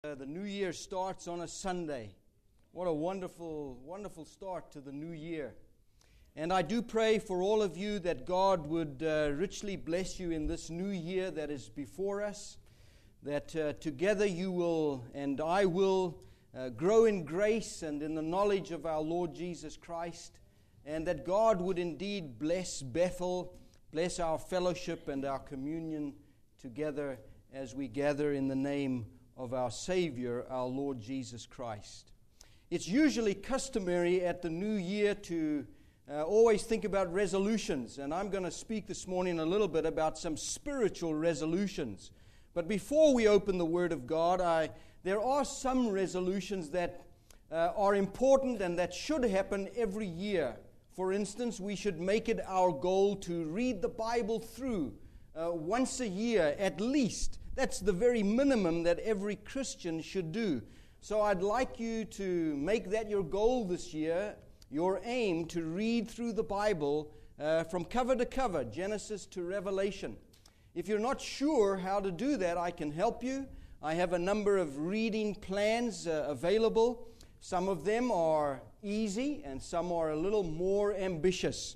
The new year starts on a Sunday. What a wonderful, wonderful start to the new year. And I do pray for all of you that God would richly bless you in this new year that is before us, that together you will and I will grow in grace and in the knowledge of our Lord Jesus Christ, and that God would indeed bless Bethel, bless our fellowship and our communion together as we gather in the name of our Savior, our Lord Jesus Christ. It's usually customary at the new year to always think about resolutions, and I'm going to speak this morning a little bit about some spiritual resolutions. But before we open the Word of God, there are some resolutions that are important and that should happen every year. For instance, we should make it our goal to read the Bible through once a year at least. That's the very minimum that every Christian should do. So I'd like you to make that your goal this year, your aim to read through the Bible from cover to cover, Genesis to Revelation. If you're not sure how to do that, I can help you. I have a number of reading plans available. Some of them are easy and some are a little more ambitious.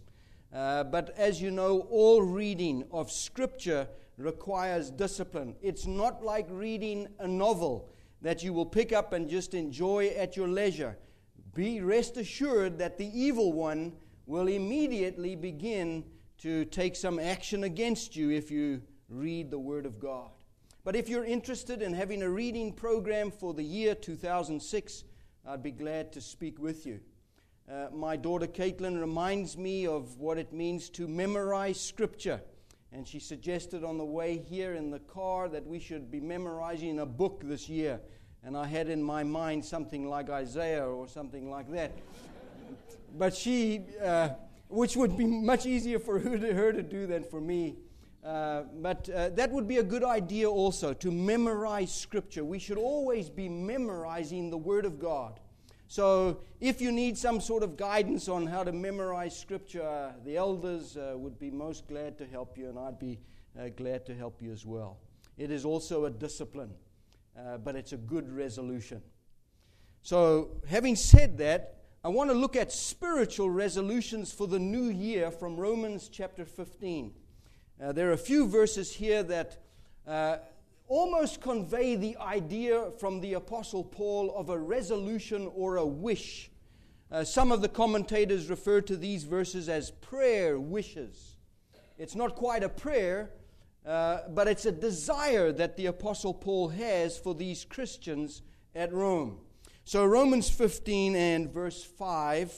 But as you know, all reading of Scripture requires discipline. It's not like reading a novel that you will pick up and just enjoy at your leisure. Rest assured that the evil one will immediately begin to take some action against you if you read the Word of God. But if you're interested in having a reading program for the year 2006, I'd be glad to speak with you. My daughter Caitlin reminds me of what it means to memorize Scripture. And she suggested on the way here in the car that we should be memorizing a book this year. And I had in my mind something like Isaiah or something like that. But which would be much easier for her to do than for me. But that would be a good idea also, to memorize Scripture. We should always be memorizing the Word of God. So if you need some sort of guidance on how to memorize Scripture, the elders would be most glad to help you, and I'd be glad to help you as well. It is also a discipline, but it's a good resolution. So having said that, I want to look at spiritual resolutions for the new year from Romans chapter 15. There are a few verses here that almost convey the idea from the Apostle Paul of a resolution or a wish. Some of the commentators refer to these verses as prayer wishes. It's not quite a prayer, but it's a desire that the Apostle Paul has for these Christians at Rome. So Romans 15 and verse 5,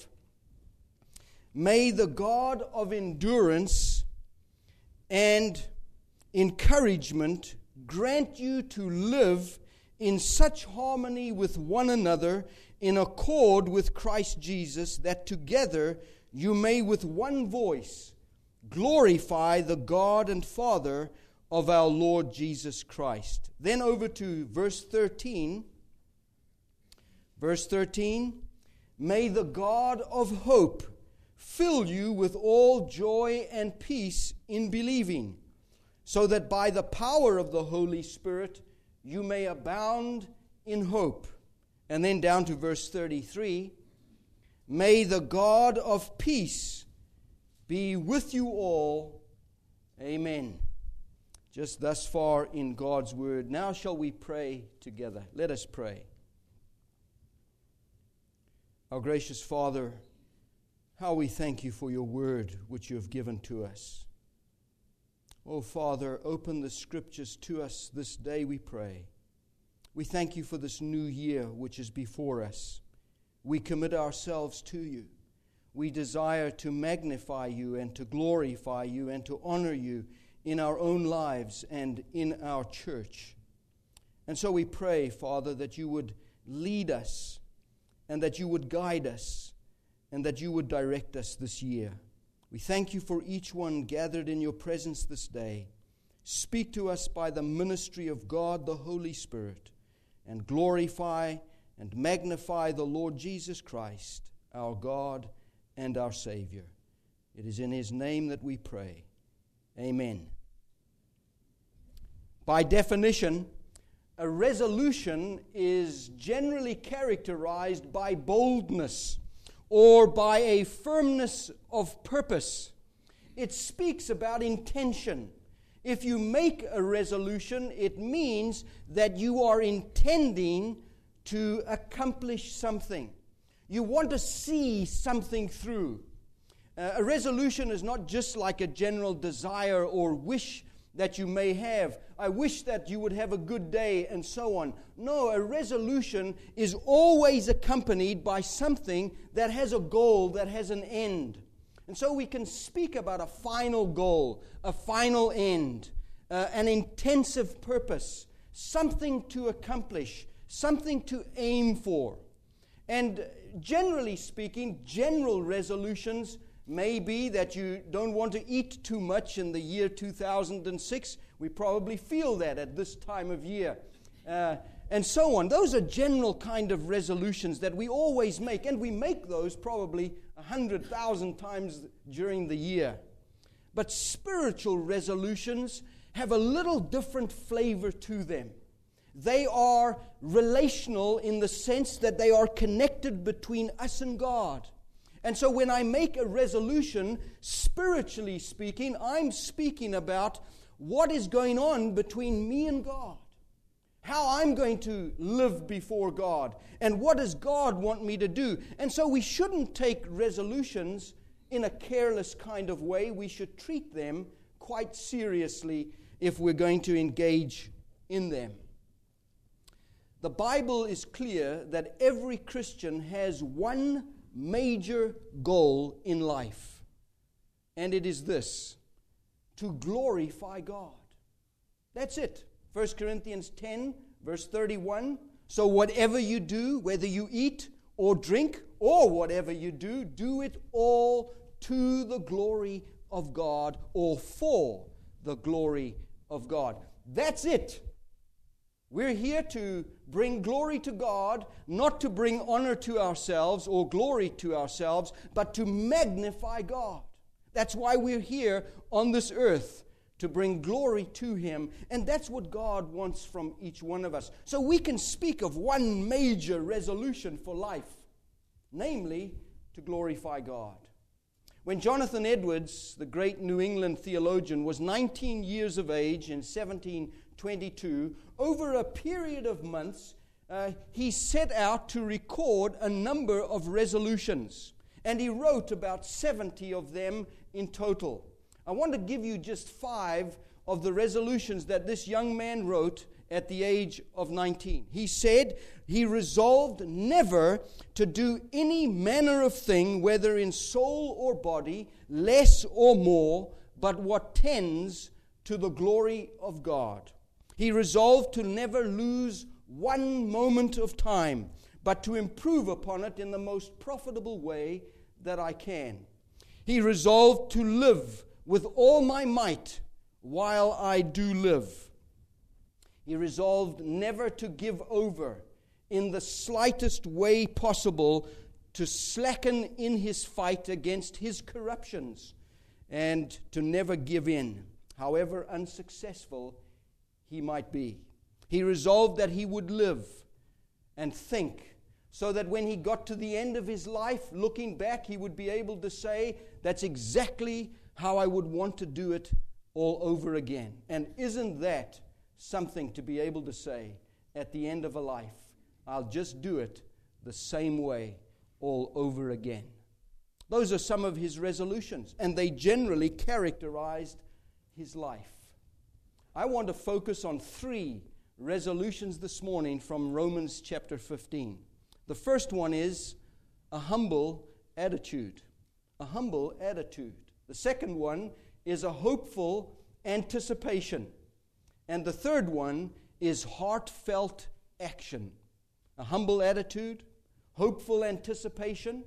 "May the God of endurance and encouragement grant you to live in such harmony with one another, in accord with Christ Jesus, that together you may with one voice glorify the God and Father of our Lord Jesus Christ." Then over to verse 13. Verse 13, "May the God of hope fill you with all joy and peace in believing, so that by the power of the Holy Spirit you may abound in hope." And then down to verse 33, "May the God of peace be with you all. Amen." Just thus far in God's Word. Now shall we pray together. Let us pray. Our gracious Father, how we thank you for your Word which you have given to us. Oh, Father, open the Scriptures to us this day, we pray. We thank you for this new year which is before us. We commit ourselves to you. We desire to magnify you and to glorify you and to honor you in our own lives and in our church. And so we pray, Father, that you would lead us and that you would guide us and that you would direct us this year. We thank you for each one gathered in your presence this day. Speak to us by the ministry of God, the Holy Spirit, and glorify and magnify the Lord Jesus Christ, our God and our Savior. It is in His name that we pray. Amen. By definition, a resolution is generally characterized by boldness or by a firmness of purpose. It speaks about intention. If you make a resolution, it means that you are intending to accomplish something. You want to see something through. A resolution is not just like a general desire or wish that you may have. I wish that you would have a good day and so on. No, a resolution is always accompanied by something that has a goal, that has an end. And so we can speak about a final goal, a final end, an intensive purpose, something to accomplish, something to aim for. And generally speaking, general resolutions may be that you don't want to eat too much in the year 2006. We probably feel that at this time of year. And so on. Those are general kind of resolutions that we always make. And we make those probably 100,000 times during the year. But spiritual resolutions have a little different flavor to them. They are relational in the sense that they are connected between us and God. And so when I make a resolution, spiritually speaking, I'm speaking about what is going on between me and God. How I'm going to live before God. And what does God want me to do? And so we shouldn't take resolutions in a careless kind of way. We should treat them quite seriously if we're going to engage in them. The Bible is clear that every Christian has one major goal in life. And it is this: to glorify God. That's it. 1 Corinthians 10, verse 31. So whatever you do, whether you eat or drink or whatever you do, do it all to the glory of God or for the glory of God. That's it. We're here to bring glory to God, not to bring honor to ourselves or glory to ourselves, but to magnify God. That's why we're here on this earth, to bring glory to Him. And that's what God wants from each one of us. So we can speak of one major resolution for life, namely to glorify God. When Jonathan Edwards, the great New England theologian, was 19 years of age in 1722, over a period of months, he set out to record a number of resolutions. And he wrote about 70 of them in total. I want to give you just 5 of the resolutions that this young man wrote at the age of 19. He said he resolved never to do any manner of thing, whether in soul or body, less or more, but what tends to the glory of God. He resolved to never lose one moment of time, but to improve upon it in the most profitable way that I can. He resolved to live with all my might while I do live. He resolved never to give over in the slightest way possible, to slacken in his fight against his corruptions, and to never give in, however unsuccessful he might be. He resolved that he would live and think, so that when he got to the end of his life, looking back, he would be able to say, that's exactly how I would want to do it all over again. And isn't that something to be able to say at the end of a life? I'll just do it the same way all over again. Those are some of his resolutions, and they generally characterized his life. I want to focus on 3 resolutions this morning from Romans chapter 15. The first one is a humble attitude. A humble attitude. The second one is a hopeful anticipation. And the third one is heartfelt action. A humble attitude, hopeful anticipation,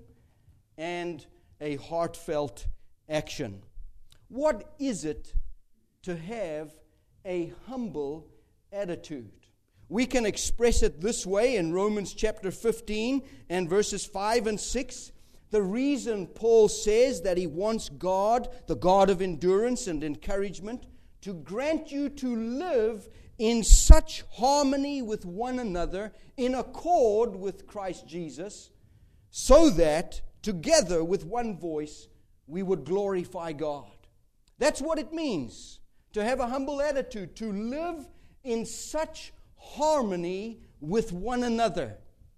and a heartfelt action. What is it to have a humble attitude? We can express it this way in Romans chapter 15 and verses 5 and 6. The reason Paul says that he wants God, the God of endurance and encouragement, to grant you to live in such harmony with one another, in accord with Christ Jesus, so that together with one voice we would glorify God. That's what it means to have a humble attitude, to live in such harmony with one another.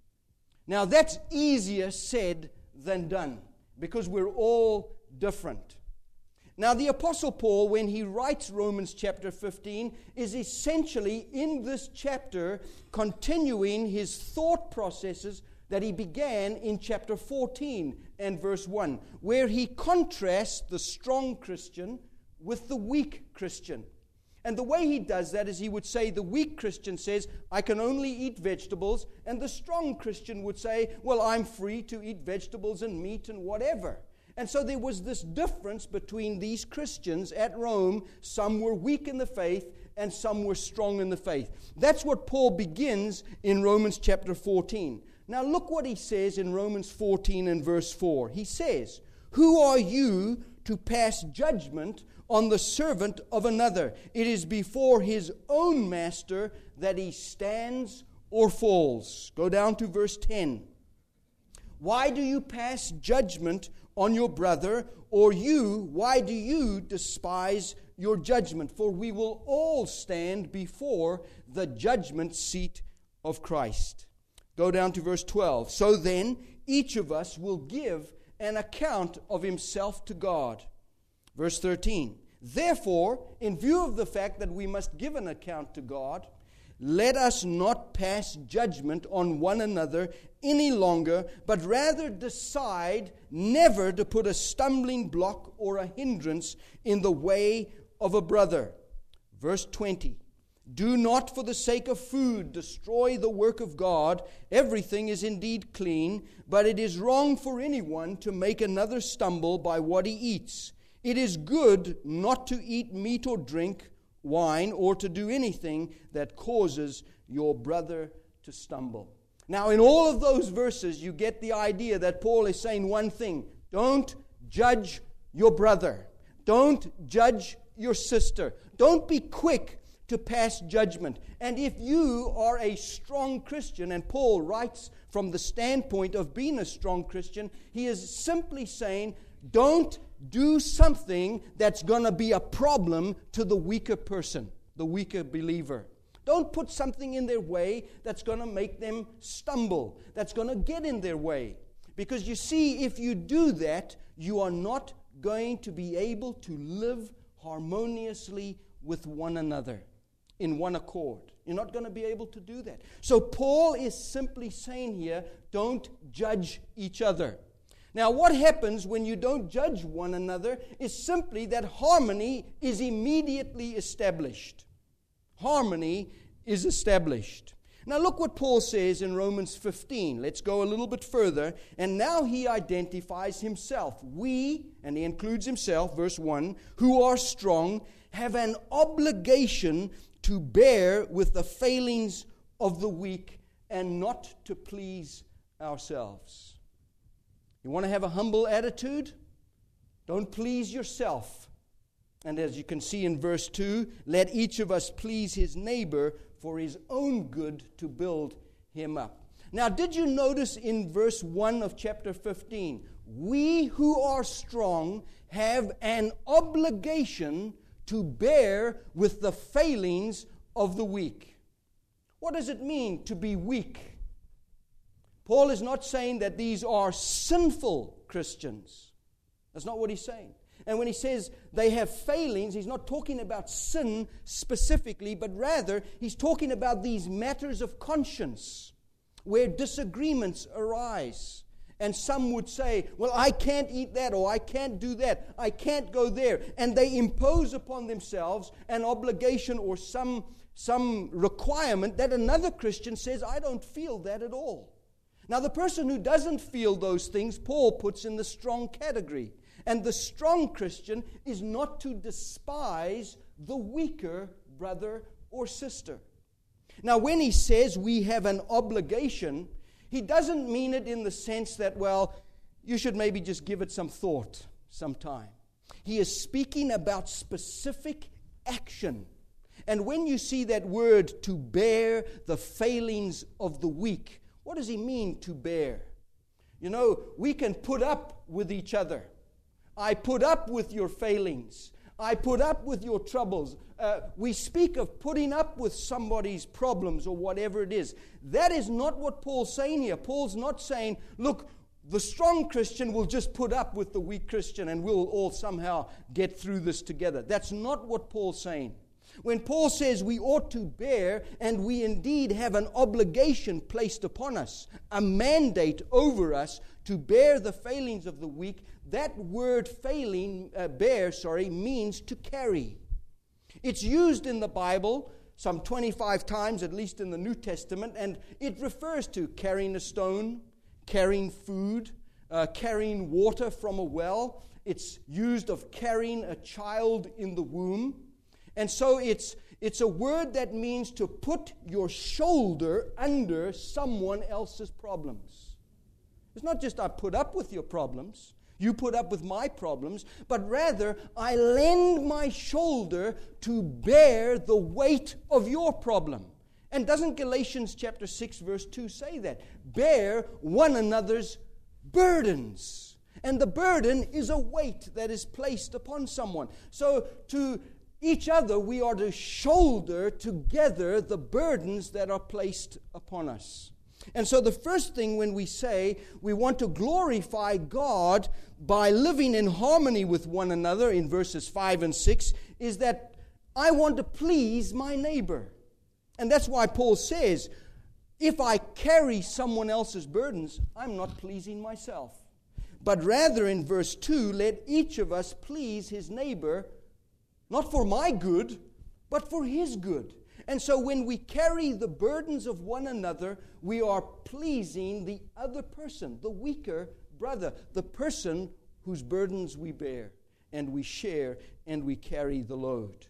Now that's easier said than done, because we're all different. Now the Apostle Paul, when he writes Romans chapter 15, is essentially in this chapter continuing his thought processes that he began in chapter 14 and verse 1, where he contrasts the strong Christian with the weak Christian. And the way he does that is he would say the weak Christian says, I can only eat vegetables, and the strong Christian would say, well, I'm free to eat vegetables and meat and whatever. And so there was this difference between these Christians at Rome. Some were weak in the faith and some were strong in the faith. That's what Paul begins in Romans chapter 14. Now look what he says in Romans 14 and verse 4. He says, who are you to pass judgment on the servant of another? It is before his own master that he stands or falls. Go down to verse 10. Why do you pass judgment on your brother? Or why do you despise your judgment? For we will all stand before the judgment seat of Christ. Go down to verse 12. So then, each of us will give an account of himself to God. Verse 13. Therefore, in view of the fact that we must give an account to God, let us not pass judgment on one another any longer, but rather decide never to put a stumbling block or a hindrance in the way of a brother. Verse 20. Do not for the sake of food destroy the work of God. Everything is indeed clean, but it is wrong for anyone to make another stumble by what he eats. It is good not to eat meat or drink wine or to do anything that causes your brother to stumble. Now, in all of those verses, you get the idea that Paul is saying one thing. Don't judge your brother. Don't judge your sister. Don't be quick to pass judgment. And if you are a strong Christian, and Paul writes from the standpoint of being a strong Christian, he is simply saying, don't do something that's going to be a problem to the weaker person, the weaker believer. Don't put something in their way that's going to make them stumble, that's going to get in their way. Because you see, if you do that, you are not going to be able to live harmoniously with one another in one accord. You're not going to be able to do that. So Paul is simply saying here, don't judge each other. Now, what happens when you don't judge one another is simply that harmony is immediately established. Harmony is established. Now, look what Paul says in Romans 15. Let's go a little bit further. And now he identifies himself. We, and he includes himself, verse 1, who are strong, have an obligation to bear with the failings of the weak and not to please ourselves. You want to have a humble attitude? Don't please yourself. And as you can see in verse 2, let each of us please his neighbor for his own good to build him up. Now, did you notice in verse 1 of chapter 15, we who are strong have an obligation to bear with the failings of the weak. What does it mean to be weak? Paul is not saying that these are sinful Christians. That's not what he's saying. And when he says they have failings, he's not talking about sin specifically, but rather he's talking about these matters of conscience where disagreements arise. And some would say, well, I can't eat that, or I can't do that, I can't go there. And they impose upon themselves an obligation or some requirement that another Christian says, I don't feel that at all. Now, the person who doesn't feel those things, Paul puts in the strong category. And the strong Christian is not to despise the weaker brother or sister. Now, when he says we have an obligation, he doesn't mean it in the sense that, well, you should maybe just give it some thought sometime. He is speaking about specific action. And when you see that word, to bear the failings of the weak, what does he mean, to bear? You know, we can put up with each other. I put up with your failings. I put up with your troubles. We speak of putting up with somebody's problems or whatever it is. That is not what Paul's saying here. Paul's not saying, look, the strong Christian will just put up with the weak Christian and we'll all somehow get through this together. That's not what Paul's saying. When Paul says we ought to bear, and we indeed have an obligation placed upon us, a mandate over us to bear the failings of the weak, that word bear means to carry. It's used in the Bible some 25 times, at least in the New Testament, and it refers to carrying a stone, carrying food, carrying water from a well. It's used of carrying a child in the womb. And so it's a word that means to put your shoulder under someone else's problems. It's not just I put up with your problems, you put up with my problems, but rather I lend my shoulder to bear the weight of your problem. And doesn't Galatians chapter 6 verse 2 say that? Bear one another's burdens. And the burden is a weight that is placed upon someone. So to each other, we are to shoulder together the burdens that are placed upon us. And so the first thing when we say we want to glorify God by living in harmony with one another in verses 5 and 6 is that I want to please my neighbor. And that's why Paul says, if I carry someone else's burdens, I'm not pleasing myself. But rather in verse 2, let each of us please his neighbor, not for my good, but for his good. And so when we carry the burdens of one another, we are pleasing the other person, the weaker brother, the person whose burdens we bear, and we share, and we carry the load.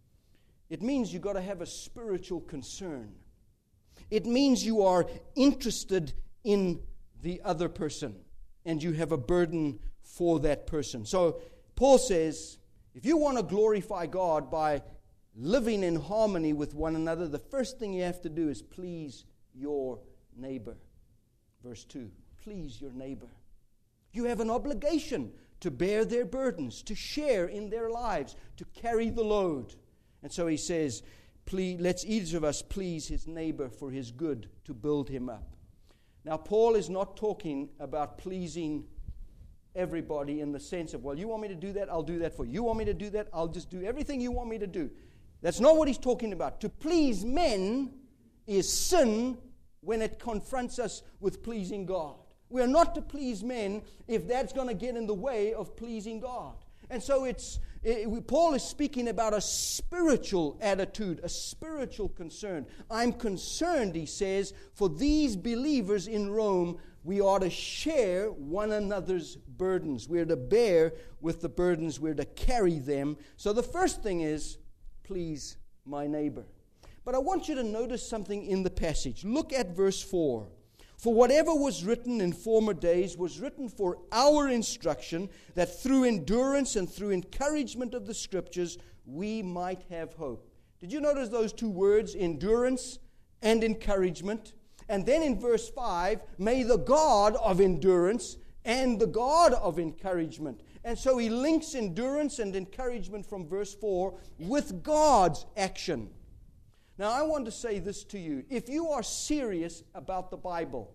It means you've got to have a spiritual concern. It means you are interested in the other person, and you have a burden for that person. So Paul says, if you want to glorify God by living in harmony with one another, the first thing you have to do is please your neighbor. Verse 2, please your neighbor. You have an obligation to bear their burdens, to share in their lives, to carry the load. And so he says, let's each of us please his neighbor for his good, to build him up. Now, Paul is not talking about pleasing everybody in the sense of, well, you want me to do that, I'll do that for you. You want me to do that, I'll just do everything you want me to do. That's not what he's talking about. To please men is sin when it confronts us with pleasing God. We are not to please men if that's going to get in the way of pleasing God. And so Paul is speaking about a spiritual attitude, a spiritual concern. I'm concerned, he says, for these believers in Rome, we ought to share one another's burdens. We're to bear with the burdens. We're to carry them. So the first thing is, please my neighbor. But I want you to notice something in the passage. Look at verse 4. For whatever was written in former days was written for our instruction, that through endurance and through encouragement of the Scriptures we might have hope. Did you notice those two words, endurance and encouragement? And then in verse 5, may the God of endurance and the God of encouragement. And so he links endurance and encouragement from verse 4 with God's action. Now I want to say this to you. If you are serious about the Bible,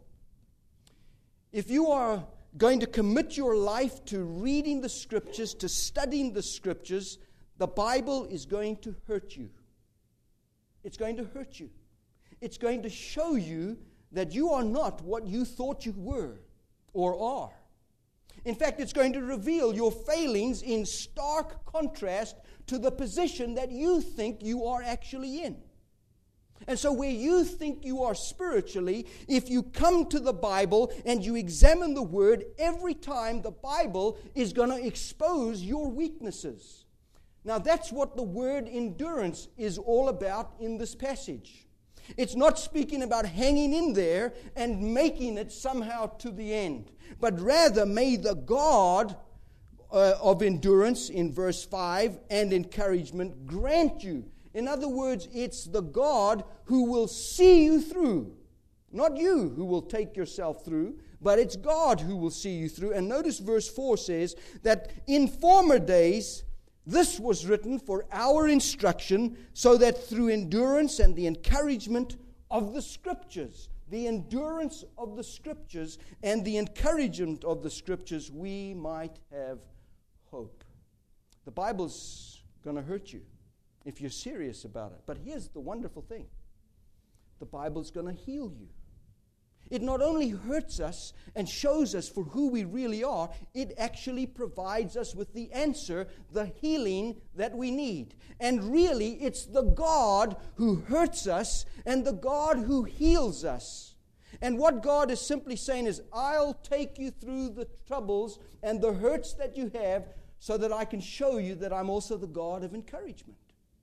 if you are going to commit your life to reading the Scriptures, to studying the Scriptures, the Bible is going to hurt you. It's going to hurt you. It's going to show you that you are not what you thought you were or are. In fact, it's going to reveal your failings in stark contrast to the position that you think you are actually in. And so where you think you are spiritually, if you come to the Bible and you examine the Word, every time the Bible is going to expose your weaknesses. Now that's what the word endurance is all about in this passage. It's not speaking about hanging in there and making it somehow to the end, but rather may the God of endurance in verse 5 and encouragement grant you. In other words, it's the God who will see you through. Not you who will take yourself through, but it's God who will see you through. And notice verse 4 says that in former days, this was written for our instruction, so that through endurance and the encouragement of the Scriptures, the endurance of the Scriptures and the encouragement of the Scriptures, we might have hope. The Bible's going to hurt you if you're serious about it. But here's the wonderful thing. The Bible's going to heal you. It not only hurts us and shows us for who we really are, it actually provides us with the answer, the healing that we need. And really, it's the God who hurts us and the God who heals us. And what God is simply saying is, I'll take you through the troubles and the hurts that you have so that I can show you that I'm also the God of encouragement.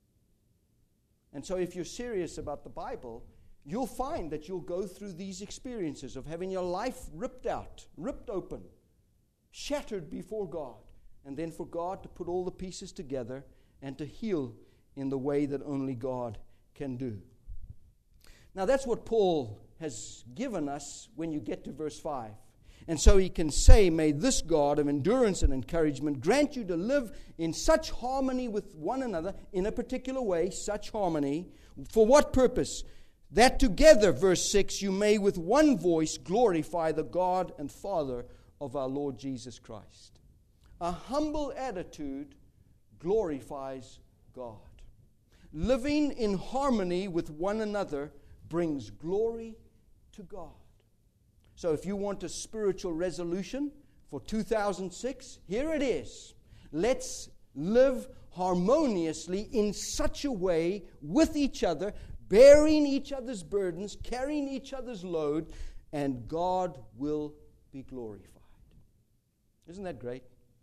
And so if you're serious about the Bible, you'll find that you'll go through these experiences of having your life ripped out, ripped open, shattered before God, and then for God to put all the pieces together and to heal in the way that only God can do. Now that's what Paul has given us when you get to verse 5. And so he can say, may this God of endurance and encouragement grant you to live in such harmony with one another, in a particular way, such harmony. For what purpose? That together, verse 6, you may with one voice glorify the God and Father of our Lord Jesus Christ. A humble attitude glorifies God. Living in harmony with one another brings glory to God. So if you want a spiritual resolution for 2006, here it is. Let's live harmoniously in such a way with each other, bearing each other's burdens, carrying each other's load, and God will be glorified. Isn't that great?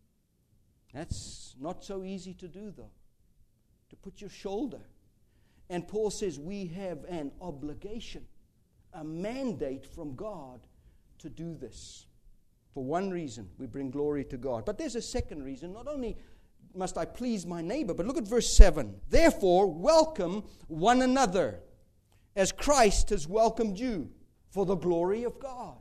That's not so easy to do, though, to put your shoulder. And Paul says we have an obligation, a mandate from God to do this. For one reason, we bring glory to God. But there's a second reason. Not only must I please my neighbor, but look at verse 7. Therefore, welcome one another, as Christ has welcomed you, for the glory of God.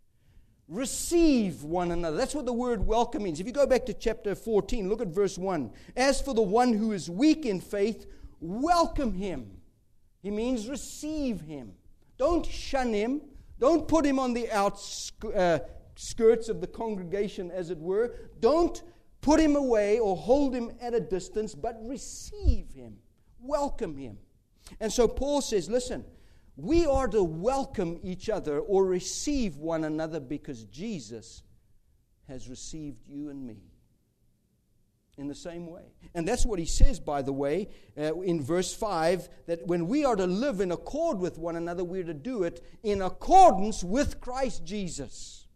Receive one another. That's what the word welcome means. If you go back to chapter 14, look at verse 1. As for the one who is weak in faith, welcome him. He means receive him. Don't shun him. Don't put him on the outskirts of the congregation, as it were. Don't put him away or hold him at a distance, but receive him. Welcome him. And so Paul says, listen, we are to welcome each other or receive one another because Jesus has received you and me in the same way. And that's what he says, by the way, in verse 5, that when we are to live in accord with one another, we're to do it in accordance with Christ Jesus.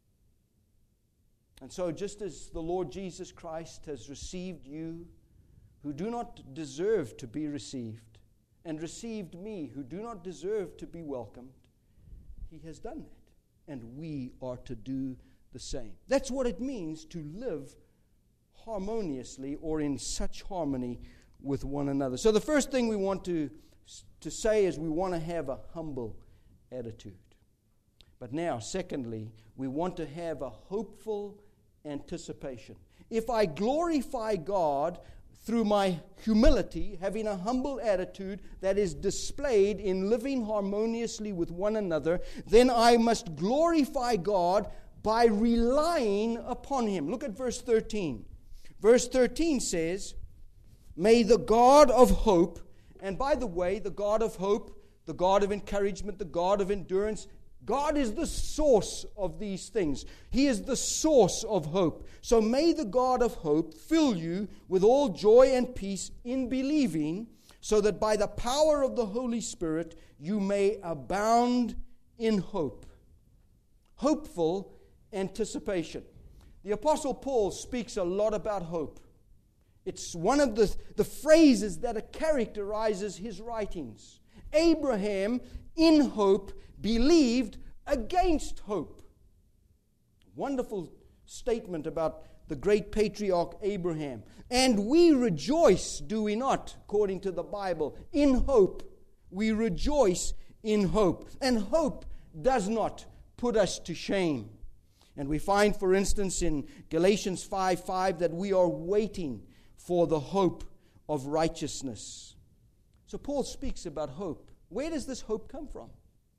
And so just as the Lord Jesus Christ has received you who do not deserve to be received, and received me who do not deserve to be welcomed, he has done that. And we are to do the same. That's what it means to live harmoniously or in such harmony with one another. So the first thing we want to say is we want to have a humble attitude. But now, secondly, we want to have a hopeful anticipation. If I glorify God through my humility, having a humble attitude that is displayed in living harmoniously with one another, then I must glorify God by relying upon him. Look at verse 13. Verse 13 says, may the God of hope, and by the way, the God of hope, the God of encouragement, the God of endurance, God is the source of these things. He is the source of hope. So may the God of hope fill you with all joy and peace in believing, so that by the power of the Holy Spirit you may abound in hope. Hopeful anticipation. The Apostle Paul speaks a lot about hope. It's one of the phrases that characterizes his writings. Abraham, in hope, believed against hope. Wonderful statement about the great patriarch Abraham. And we rejoice, do we not, according to the Bible, in hope. We rejoice in hope. And hope does not put us to shame. And we find, for instance, in Galatians 5:5 that we are waiting for the hope of righteousness. So Paul speaks about hope. Where does this hope come from?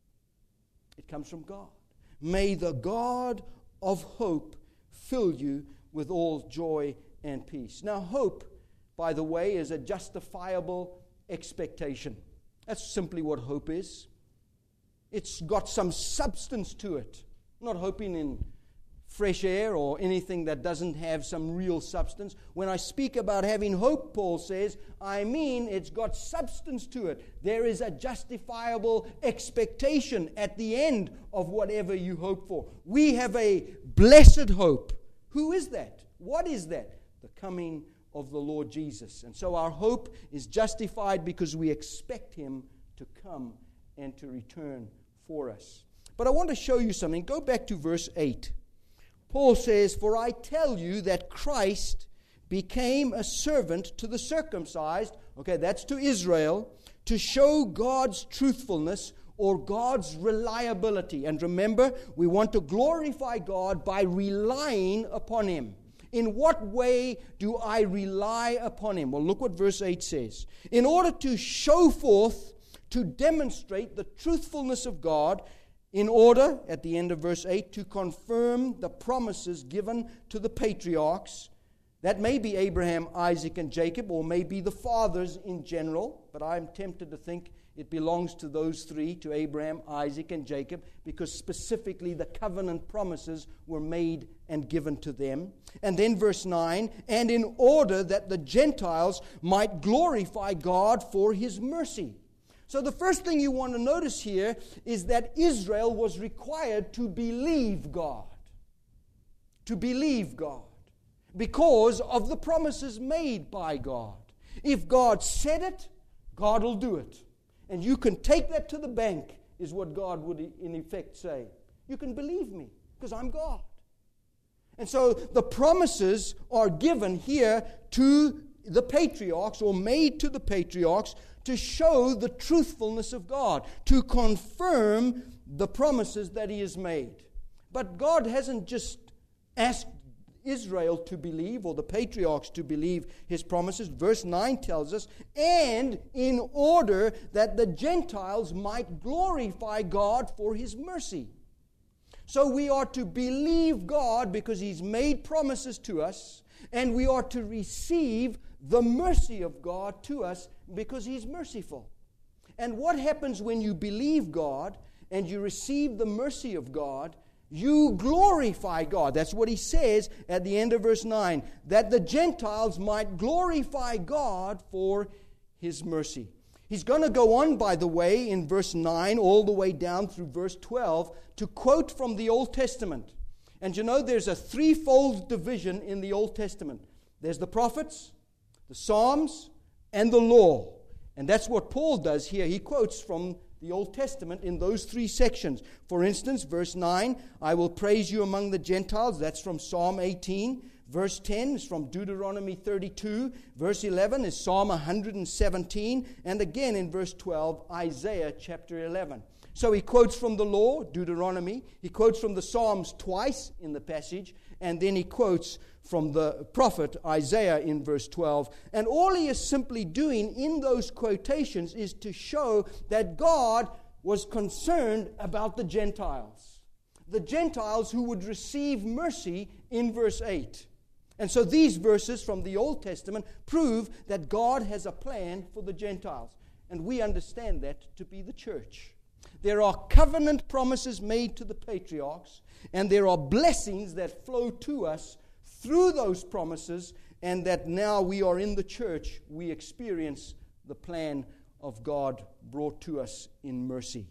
It comes from God. May the God of hope fill you with all joy and peace. Now, hope, by the way, is a justifiable expectation. That's simply what hope is. It's got some substance to it. I'm not hoping in fresh air or anything that doesn't have some real substance. When I speak about having hope, Paul says, I mean it's got substance to it. There is a justifiable expectation at the end of whatever you hope for. We have a blessed hope. Who is that? What is that? The coming of the Lord Jesus. And so our hope is justified because we expect Him to come and to return for us. But I want to show you something. Go back to verse 8. Paul says, "For I tell you that Christ became a servant to the circumcised," okay, that's to Israel, "to show God's truthfulness," or God's reliability. And remember, we want to glorify God by relying upon Him. In what way do I rely upon Him? Well, look what verse 8 says. "In order to show forth, to demonstrate the truthfulness of God, in order," at the end of verse 8, "to confirm the promises given to the patriarchs." That may be Abraham, Isaac, and Jacob, or may be the fathers in general, but I'm tempted to think it belongs to those three, to Abraham, Isaac, and Jacob, because specifically the covenant promises were made and given to them. And then verse 9, "and in order that the Gentiles might glorify God for His mercy." So the first thing you want to notice here is that Israel was required to believe God. To believe God. Because of the promises made by God. If God said it, God will do it. And you can take that to the bank, is what God would in effect say. You can believe me, because I'm God. And so the promises are given here to the patriarchs, or made to the patriarchs, to show the truthfulness of God, to confirm the promises that He has made. But God hasn't just asked Israel to believe, or the patriarchs to believe His promises. Verse 9 tells us, "and in order that the Gentiles might glorify God for His mercy." So we are to believe God because He's made promises to us, and we are to receive the mercy of God to us because He's merciful. And what happens when you believe God and you receive the mercy of God? You glorify God. That's what he says at the end of verse 9, that the Gentiles might glorify God for His mercy. He's going to go on, by the way, in verse 9 all the way down through verse 12 to quote from the Old Testament. And you know, there's a threefold division in the Old Testament. There's the prophets, the Psalms, and the law. And that's what Paul does here. He quotes from the Old Testament in those three sections. For instance, verse 9, "I will praise you among the Gentiles." That's from Psalm 18. Verse 10 is from Deuteronomy 32. Verse 11 is Psalm 117. And again in verse 12, Isaiah chapter 11. So he quotes from the law, Deuteronomy. He quotes from the Psalms twice in the passage. And then he quotes from the prophet Isaiah in verse 12. And all he is simply doing in those quotations is to show that God was concerned about the Gentiles. The Gentiles who would receive mercy in verse 8. And so these verses from the Old Testament prove that God has a plan for the Gentiles. And we understand that to be the church. There are covenant promises made to the patriarchs, and there are blessings that flow to us through those promises, and that now we are in the church, we experience the plan of God brought to us in mercy.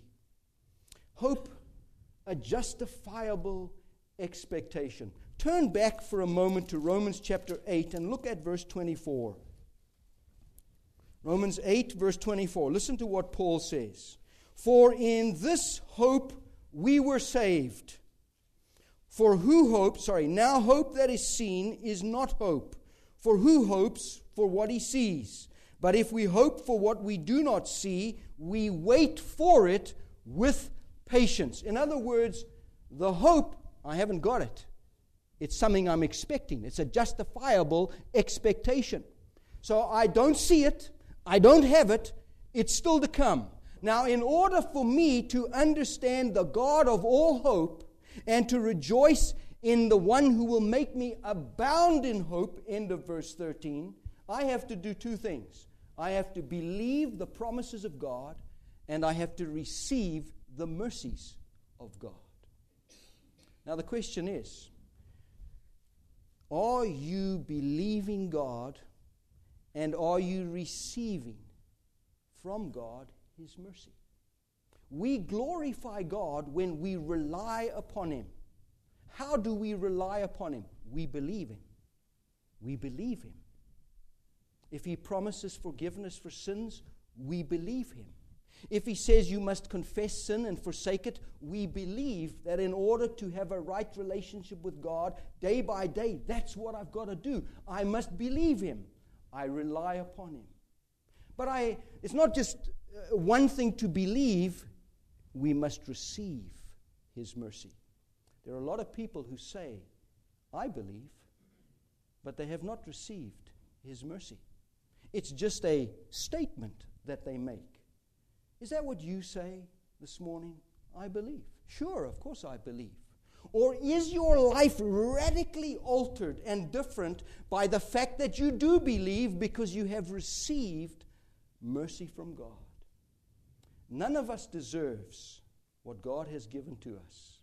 Hope, a justifiable expectation. Turn back for a moment to Romans chapter 8 and look at verse 24. Romans 8, verse 24. Listen to what Paul says. "For in this hope we were saved. Now hope that is seen is not hope. For who hopes for what he sees? But if we hope for what we do not see, we wait for it with patience. In other words, the hope, I haven't got it. It's something I'm expecting. It's a justifiable expectation. So I don't see it. I don't have it. It's still to come. Now, in order for me to understand the God of all hope and to rejoice in the one who will make me abound in hope, end of verse 13, I have to do two things. I have to believe the promises of God, and I have to receive the mercies of God. Now the question is, are you believing God, and are you receiving from God His mercy? We glorify God when we rely upon Him. How do we rely upon Him? We believe Him. We believe Him. If He promises forgiveness for sins, we believe Him. If He says you must confess sin and forsake it, we believe that in order to have a right relationship with God day by day, that's what I've got to do. I must believe Him. I rely upon Him. But it's not just one thing to believe, we must receive His mercy. There are a lot of people who say, I believe, but they have not received His mercy. It's just a statement that they make. Is that what you say this morning? I believe. Sure, of course I believe. Or is your life radically altered and different by the fact that you do believe because you have received mercy from God? None of us deserves what God has given to us.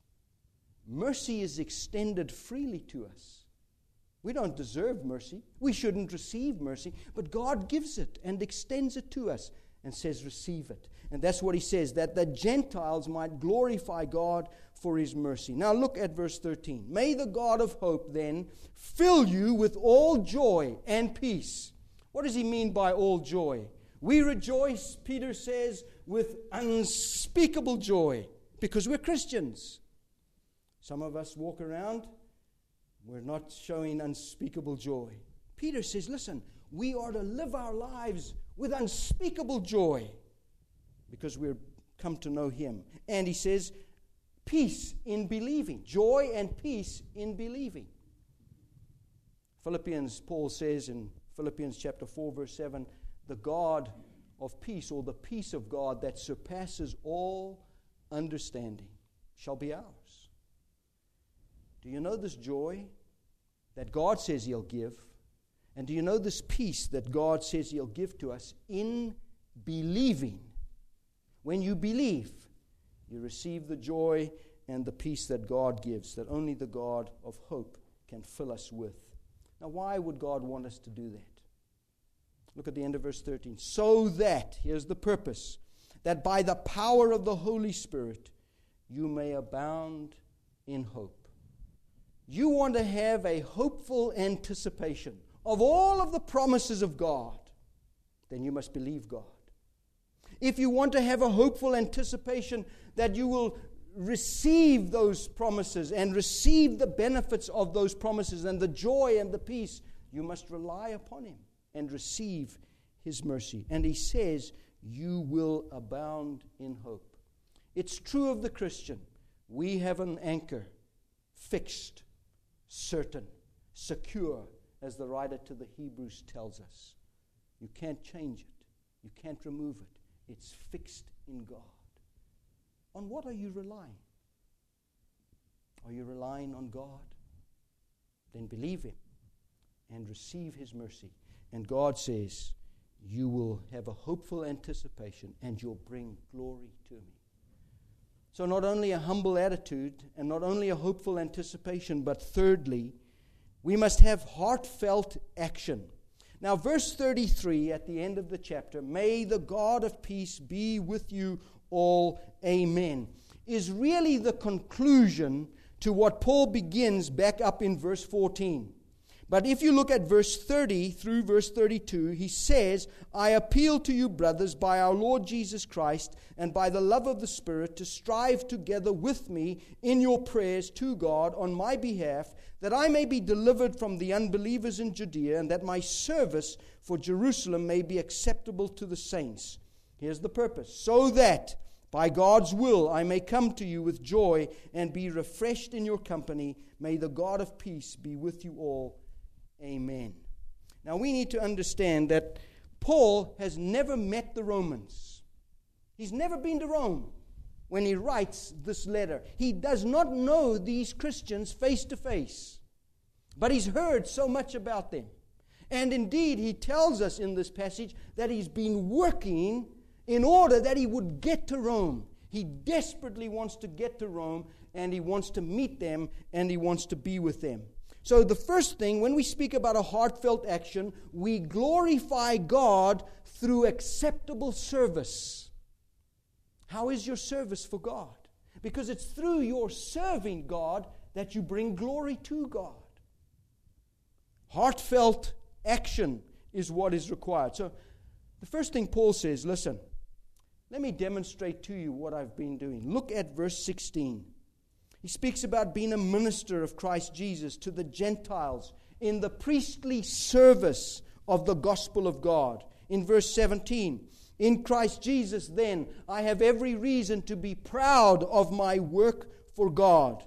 Mercy is extended freely to us. We don't deserve mercy. We shouldn't receive mercy, but God gives it and extends it to us and says, receive it. And that's what He says, that the Gentiles might glorify God for His mercy. Now look at verse 13. May the God of hope then fill you with all joy and peace. What does He mean by all joy? We rejoice, Peter says, with unspeakable joy because we're Christians. Some of us walk around, we're not showing unspeakable joy. Peter says, listen, we are to live our lives with unspeakable joy because we're come to know Him. And he says, peace in believing. Joy and peace in believing. Paul says in Philippians chapter 4, verse 7, the God of peace, or the peace of God that surpasses all understanding, shall be ours. Do you know this joy that God says He'll give? And do you know this peace that God says He'll give to us in believing? When you believe, you receive the joy and the peace that God gives, that only the God of hope can fill us with. Now, why would God want us to do that? Look at the end of verse 13. So that, here's the purpose, that by the power of the Holy Spirit, you may abound in hope. You want to have a hopeful anticipation of all of the promises of God, then you must believe God. If you want to have a hopeful anticipation that you will receive those promises and receive the benefits of those promises and the joy and the peace, you must rely upon Him and receive His mercy. And He says, you will abound in hope. It's true of the Christian. We have an anchor, fixed, certain, secure, as the writer to the Hebrews tells us. You can't change it. You can't remove it. It's fixed in God. On what are you relying? Are you relying on God? Then believe Him and receive His mercy. And God says, you will have a hopeful anticipation and you'll bring glory to me. So not only a humble attitude and not only a hopeful anticipation, but thirdly, we must have heartfelt action. Now, verse 33 at the end of the chapter, may the God of peace be with you all, amen, is really the conclusion to what Paul begins back up in verse 14. But if you look at verse 30 through verse 32, he says, I appeal to you, brothers, by our Lord Jesus Christ and by the love of the Spirit, to strive together with me in your prayers to God on my behalf, that I may be delivered from the unbelievers in Judea, and that my service for Jerusalem may be acceptable to the saints. Here's the purpose. So that by God's will I may come to you with joy and be refreshed in your company. May the God of peace be with you all. Amen. Now we need to understand that Paul has never met the Romans. He's never been to Rome when he writes this letter. He does not know these Christians face to face, but he's heard so much about them. And indeed, he tells us in this passage that he's been working in order that he would get to Rome. He desperately wants to get to Rome, and he wants to meet them, and he wants to be with them. So the first thing, when we speak about a heartfelt action, we glorify God through acceptable service. How is your service for God? Because it's through your serving God that you bring glory to God. Heartfelt action is what is required. So the first thing Paul says, listen, let me demonstrate to you what I've been doing. Look at verse 16. He speaks about being a minister of Christ Jesus to the Gentiles in the priestly service of the gospel of God. In verse 17, in Christ Jesus, then, I have every reason to be proud of my work for God.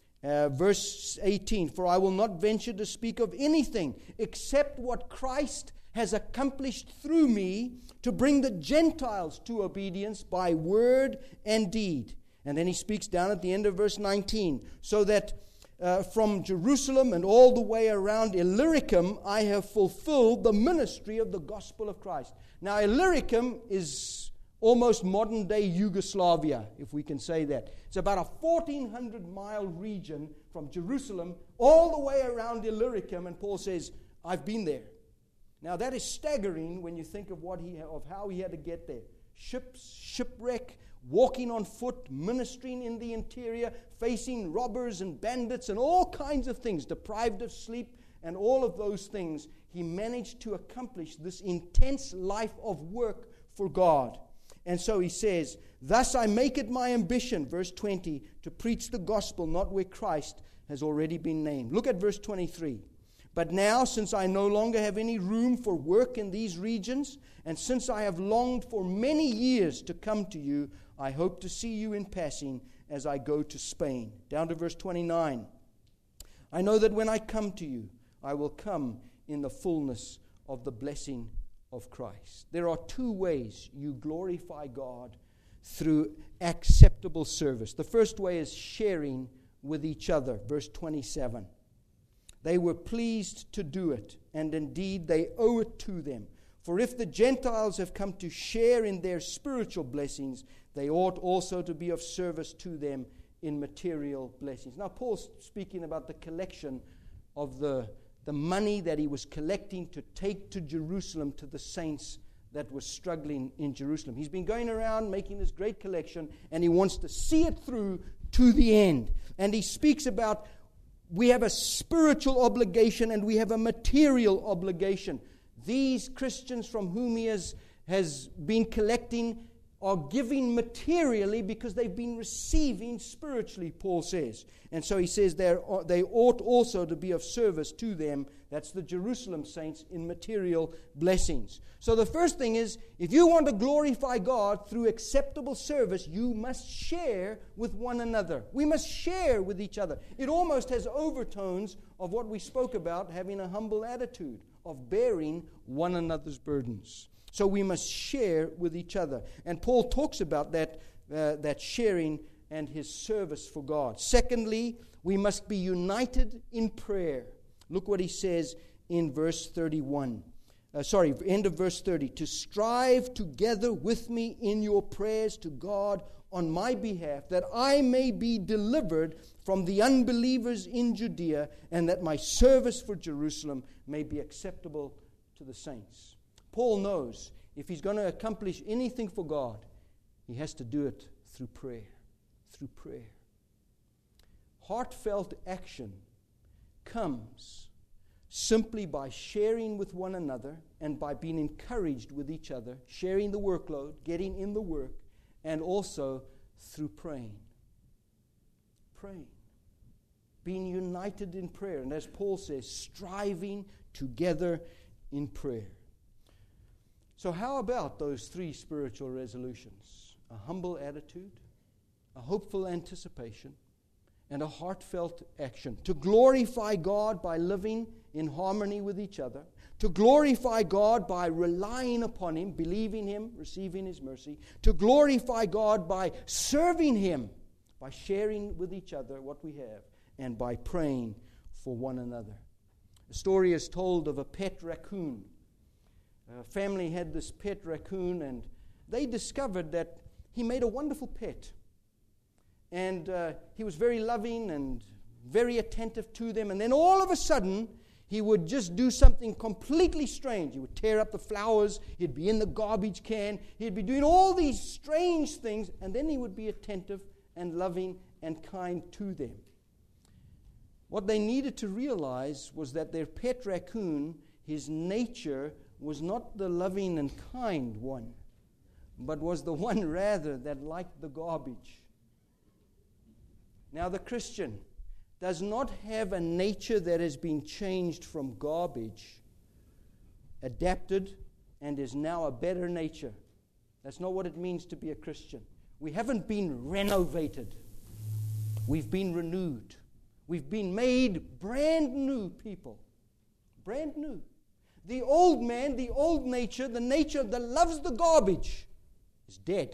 Verse 18, for I will not venture to speak of anything except what Christ has accomplished through me to bring the Gentiles to obedience by word and deed. And then he speaks down at the end of verse 19, so that from Jerusalem and all the way around Illyricum, I have fulfilled the ministry of the gospel of Christ. Now, Illyricum is almost modern-day Yugoslavia, if we can say that. It's about a 1,400-mile region from Jerusalem all the way around Illyricum, and Paul says, I've been there. Now, that is staggering when you think of how he had to get there. Ships, shipwreck, walking on foot, ministering in the interior, facing robbers and bandits and all kinds of things, deprived of sleep and all of those things. He managed to accomplish this intense life of work for God. And so he says, thus I make it my ambition, verse 20, to preach the gospel not where Christ has already been named. Look at verse 23. But now, since I no longer have any room for work in these regions, and since I have longed for many years to come to you, I hope to see you in passing as I go to Spain. Down to verse 29. I know that when I come to you, I will come in the fullness of the blessing of Christ. There are two ways you glorify God through acceptable service. The first way is sharing with each other. Verse 27. They were pleased to do it, and indeed they owe it to them. For if the Gentiles have come to share in their spiritual blessings, they ought also to be of service to them in material blessings. Now, Paul's speaking about the collection of the money that he was collecting to take to Jerusalem to the saints that were struggling in Jerusalem. He's been going around making this great collection, and he wants to see it through to the end. And he speaks about we have a spiritual obligation and we have a material obligation. These Christians from whom he has been collecting are giving materially because they've been receiving spiritually, Paul says. And so he says they ought also to be of service to them, that's the Jerusalem saints, in material blessings. So the first thing is, if you want to glorify God through acceptable service, you must share with one another. We must share with each other. It almost has overtones of what we spoke about, having a humble attitude, of bearing one another's burdens. So we must share with each other. And Paul talks about that sharing and his service for God. Secondly, we must be united in prayer. Look what he says in verse 31. End of verse 30. To strive together with me in your prayers to God on my behalf, that I may be delivered from the unbelievers in Judea, and that my service for Jerusalem may be acceptable to the saints. Paul knows if he's going to accomplish anything for God, he has to do it through prayer. Through prayer. Heartfelt action comes simply by sharing with one another and by being encouraged with each other, sharing the workload, getting in the work, and also through praying. Praying. Being united in prayer. And as Paul says, striving together in prayer. So how about those 3 spiritual resolutions? A humble attitude, a hopeful anticipation, and a heartfelt action. To glorify God by living in harmony with each other. To glorify God by relying upon Him, believing Him, receiving His mercy. To glorify God by serving Him, by sharing with each other what we have, and by praying for one another. A story is told of a pet raccoon. A family had this pet raccoon, and they discovered that he made a wonderful pet. And he was very loving and very attentive to them. And then all of a sudden, he would just do something completely strange. He would tear up the flowers. He'd be in the garbage can. He'd be doing all these strange things. And then he would be attentive and loving and kind to them. What they needed to realize was that their pet raccoon, his nature was not the loving and kind one, but was the one rather that liked the garbage. Now, the Christian does not have a nature that has been changed from garbage, adapted, and is now a better nature. That's not what it means to be a Christian. We haven't been renovated. We've been renewed. We've been made brand new people. Brand new. The old man, the old nature, the nature that loves the garbage is dead.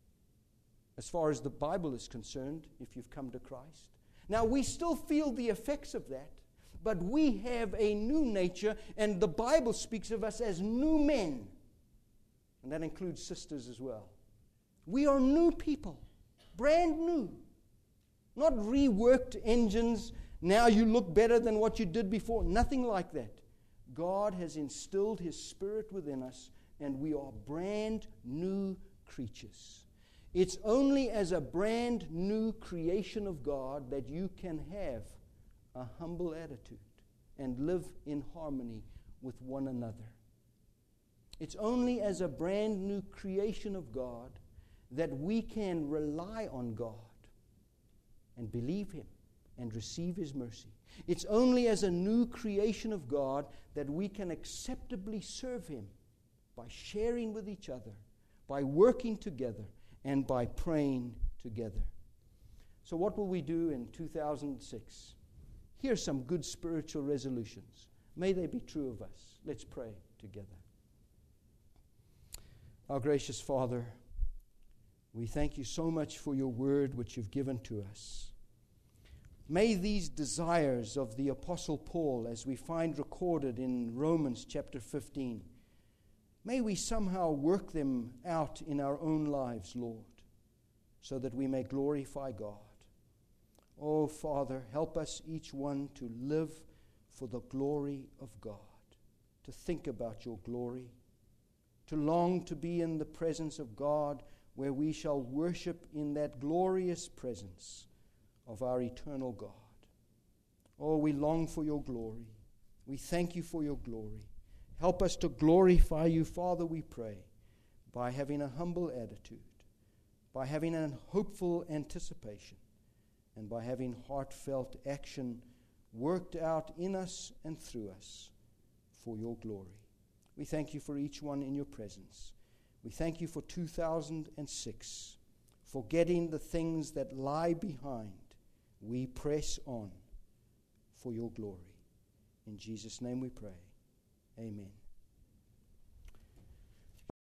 As far as the Bible is concerned, if you've come to Christ. Now, we still feel the effects of that, but we have a new nature, and the Bible speaks of us as new men. And that includes sisters as well. We are new people, brand new. Not reworked engines, now you look better than what you did before. Nothing like that. God has instilled His Spirit within us, and we are brand new creatures. It's only as a brand new creation of God that you can have a humble attitude and live in harmony with one another. It's only as a brand new creation of God that we can rely on God and believe Him and receive His mercy. It's only as a new creation of God that we can acceptably serve Him by sharing with each other, by working together, and by praying together. So what will we do in 2006? Here's some good spiritual resolutions. May they be true of us. Let's pray together. Our gracious Father, we thank You so much for Your word which You've given to us. May these desires of the Apostle Paul, as we find recorded in Romans chapter 15, may we somehow work them out in our own lives, Lord, so that we may glorify God. Oh, Father, help us each one to live for the glory of God, to think about Your glory, to long to be in the presence of God, where we shall worship in that glorious presence of our eternal God. Oh, we long for Your glory. We thank You for Your glory. Help us to glorify You, Father, we pray, by having a humble attitude, by having a hopeful anticipation, and by having heartfelt action worked out in us and through us for Your glory. We thank You for each one in Your presence. We thank You for 2006, forgetting the things that lie behind. We press on for Your glory. In Jesus' name we pray. Amen.